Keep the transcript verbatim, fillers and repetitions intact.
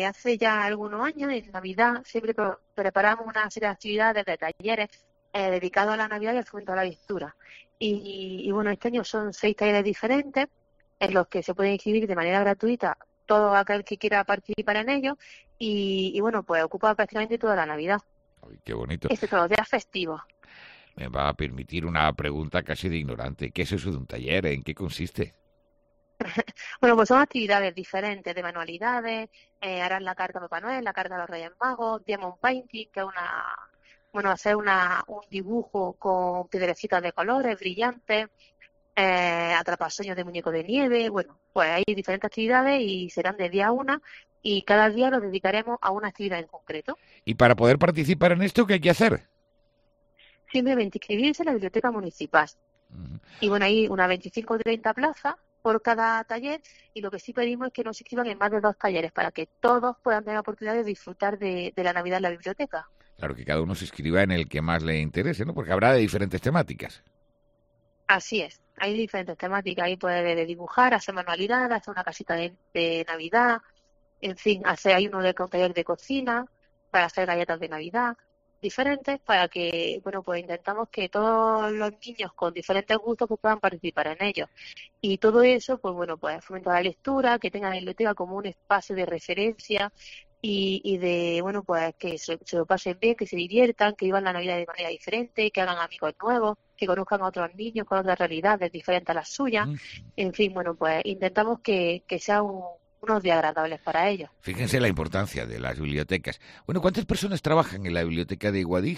hace ya algunos años, en Navidad, siempre pre- preparamos una serie de actividades, de talleres eh, dedicados a la Navidad y al fomento de la lectura. Y, y bueno, este año son seis talleres diferentes en los que se pueden inscribir de manera gratuita todo aquel que quiera participar en ellos y, y bueno, pues ocupa prácticamente toda la Navidad, Ay, qué bonito. excepto los días festivos. Me va a permitir una pregunta casi de ignorante. ¿Qué es eso de un taller? ¿En qué consiste? Bueno, pues son actividades diferentes de manualidades, eh, harán la carta a Papá Noel, la carta a los Reyes Magos, Diamond Painting, que es una, bueno, hacer una, un dibujo con piedrecitas de colores brillantes, eh, atrapasueños de muñeco de nieve, bueno, pues hay diferentes actividades y serán de día a una y cada día lo dedicaremos a una actividad en concreto. Y para poder participar en esto, ¿qué hay que hacer? Simplemente inscribirse en la biblioteca municipal. Ujú. Y bueno, hay unas veinticinco o treinta plazas por cada taller y lo que sí pedimos es que no se inscriban en más de dos talleres para que todos puedan tener la oportunidad de disfrutar de, de la Navidad en la biblioteca. Claro, que cada uno se inscriba en el que más le interese, ¿no? Porque habrá de diferentes temáticas. Así es, hay diferentes temáticas, ahí puede de dibujar, hacer manualidades, hacer una casita de, de Navidad, en fin, hacer, hay uno de co- taller de cocina para hacer galletas de Navidad, diferentes para que, bueno, pues intentamos que todos los niños con diferentes gustos pues puedan participar en ellos. Y todo eso, pues bueno, pues fomentar la lectura, que tengan la biblioteca como un espacio de referencia y, y de, bueno, pues que se, se lo pasen bien, que se diviertan, que vivan la Navidad de manera diferente, que hagan amigos nuevos, que conozcan a otros niños con otras realidades diferentes a las suyas. Mm. En fin, bueno, pues intentamos que, que sea un- unos días agradables para ellos. Fíjense la importancia de las bibliotecas. Bueno, ¿cuántas personas trabajan en la biblioteca de Guadix?